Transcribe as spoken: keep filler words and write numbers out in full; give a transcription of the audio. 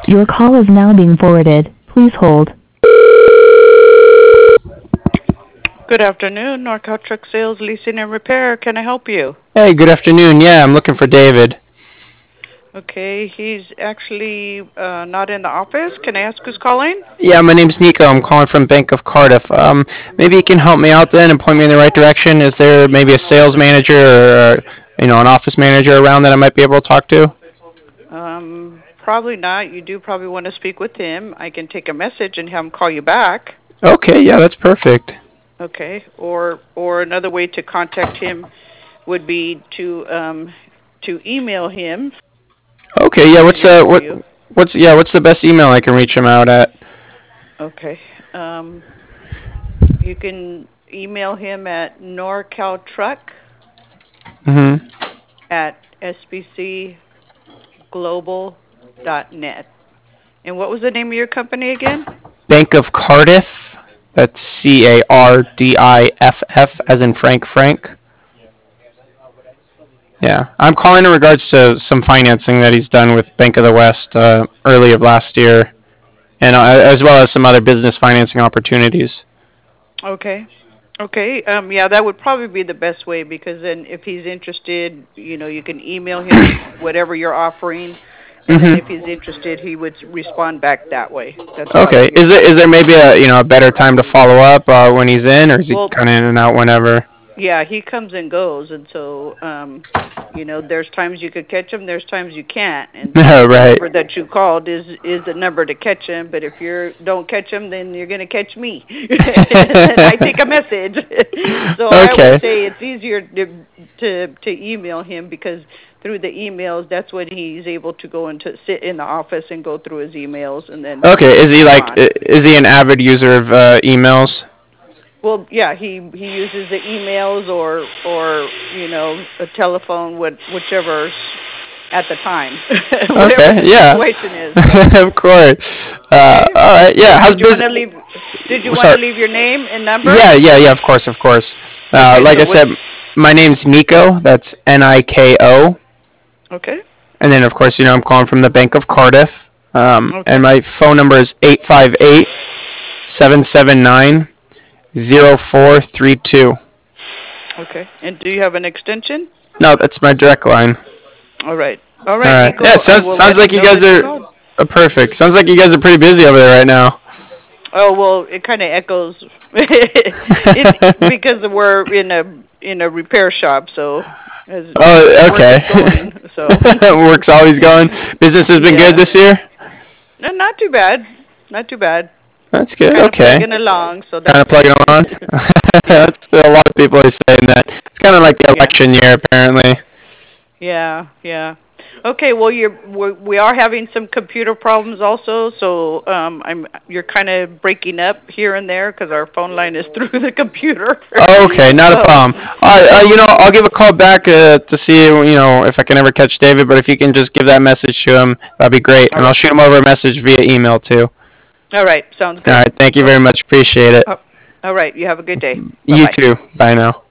Your call is now being forwarded. Please hold. Good afternoon, Norcal Truck Sales, Leasing and Repair. Can I help you? Hey, good afternoon. Yeah, I'm looking for David. Okay, he's actually uh, not in the office. Can I ask who's calling? Yeah, my name's Nico. I'm calling from Bank of Cardiff. Um, maybe you can help me out then and point me in the right direction. Is there maybe a sales manager or you know an office manager around that I might be able to talk to? Um, probably not. You do probably want to speak with him. I can take a message and have him call you back. Okay, yeah, that's perfect. Okay, or or another way to contact him would be to um, to email him. Okay, yeah. What's uh what You. what's yeah what's the best email I can reach him out at? Okay. Um, you can email him at norcaltruck Mhm. at s b c global dot net. And what was the name of your company again? Bank of Cardiff. That's C A R D I F F as in Frank Frank. Yeah, I'm calling in regards to some financing that he's done with Bank of the West uh, early of last year, and uh, as well as some other business financing opportunities. Okay. Okay. Um, yeah, that would probably be the best way, because then if he's interested, you know, you can email him whatever you're offering, and then Mhm. if he's interested, he would respond back that way. That's Okay. probably your Is there best is there bet. maybe a you know a better time to follow up uh, when he's in, or is he Well, kind of in and out whenever? yeah, he comes and goes, and so um, you know, there's times you could catch him, there's times you can't, and so the Right. number that you called is is the number to catch him. But if you don't catch him, then you're gonna catch me, and I take a message. So I always Okay. say it's easier to to to email him, because through the emails, that's when he's able to go into sit in the office and go through his emails and then Okay. Is he like respond. i- is he an avid user of uh, emails? Well, yeah, he he uses the emails or or you know a telephone, what whichever's at the time, whatever Okay. the Yeah. situation is. So Of course. Uh, okay, all right. so Yeah. How's did you want business? to leave? Did you want to Sorry. leave your name and number? Yeah. Yeah. Yeah. Of course. Of course. Uh, Okay, like so I what's said, my name's Nico. That's N I K O. okay? And then, of course, you know, I'm calling from the Bank of Cardiff. Um, Okay, and my phone number is eight five eight, seven seven nine, zero four three two. okay. And do you have an extension? No, that's my direct line. All right, all All right, right. Yeah, Nico. it I sounds, will sounds let like him you know guys that you are called. uh, perfect. Sounds like you guys are pretty busy over there right now. Oh well, it kind of echoes it, because we're in a in a repair shop, so as Oh, work is okay. going. So Work's always going. Business has been good yeah, this year? no, not too bad, not too bad. That's good. Kind of Okay. plugging along, so Kind that's of plugging good. along. Yeah, That's a lot of people are saying that. It's kind of like the yeah, election year, apparently. yeah, yeah. Okay, well, you're we're, we are having some computer problems also, so um, I'm you're kind of breaking up here and there because our phone line is through the computer. Okay, not a So, problem. All right, uh, you know, I'll give a call back uh, to see, you know, if I can ever catch David. But if you can just give that message to him, that'd be great. all And I'll right, shoot him over a message via email too. all right, sounds All good. right, thank you Oh, very much. Appreciate it. oh, all right, you have a good day. Bye You bye. too. Bye now.